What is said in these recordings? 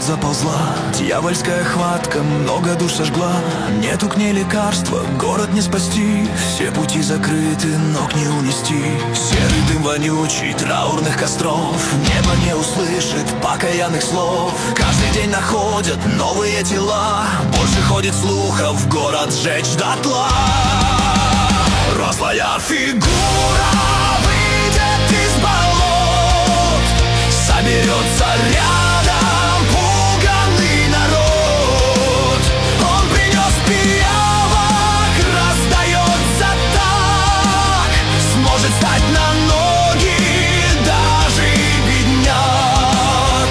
заползла, дьявольская хватка много душ сожгла. Нету к ней лекарства, город не спасти, все пути закрыты, ног не унести. Серый дым вонючий, траурных костров, небо не услышит покаянных слов. Каждый день находят новые тела, больше ходит слухов, город сжечь дотла. Рослая фигура выйдет из болот, соберется рядом пуганный народ. Он принес пиявок, раздается так, сможет стать на ноги даже и бедняк.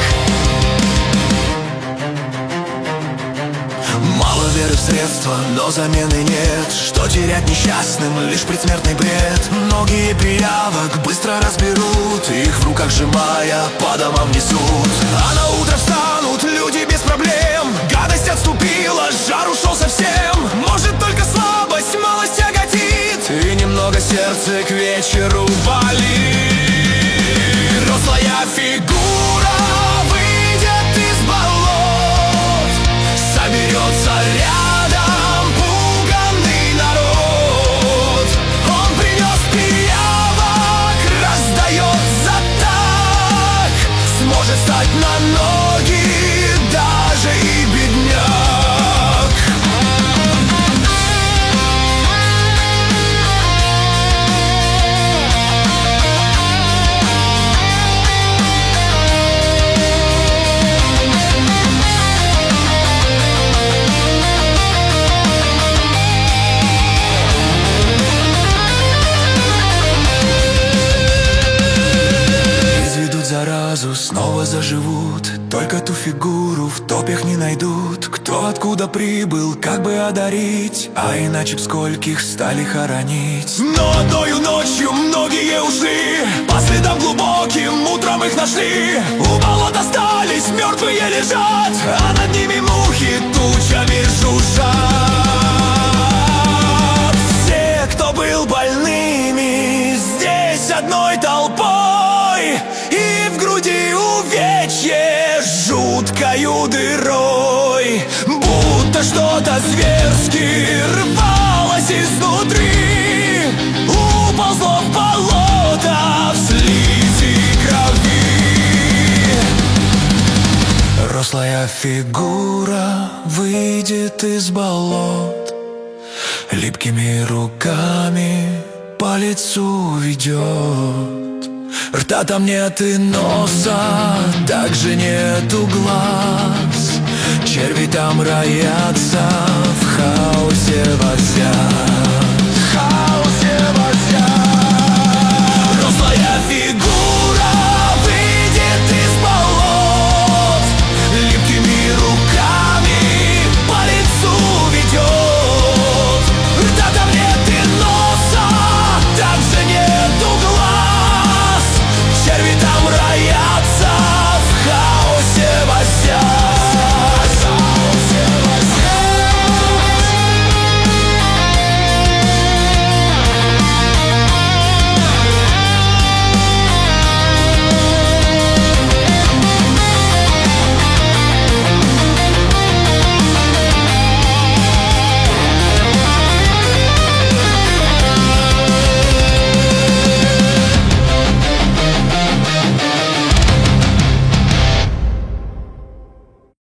Мало веры в средства, но замены нет. Что терять несчастным, лишь предсмертный бред. Многие пиявок быстро разберут, их в руках сжимая по домам несут. А на утро встанут люди без проблем, гадость отступила, жар ушел совсем. Может только слабость, малость тяготит, и немного сердце к вечеру болит. Рослая фигура выйдет из болот, соберется рядом пуганный народ. Он принес пиявок, раздается так, сможет стать на ноги даже и бедняк. Заразу снова заживут, только ту фигуру в топях не найдут. Кто откуда прибыл, как бы одарить, а иначе б скольких стали хоронить. Но одною ночью многие ушли, по следам глубоким утром их нашли. У болот остались, мертвые лежат, а над ними мухи тучами жужжат. Все, кто был больными, здесь одной толпой, и в груди увечье жуткою дырой, будто что-то зверски рвалось изнутри, уползло в болото, в слизи крови. Рослая фигура выйдет из болот, липкими руками по лицу ведет. Рта там нет и носа, также нету глаз. Черви там роятся в хаосе возя.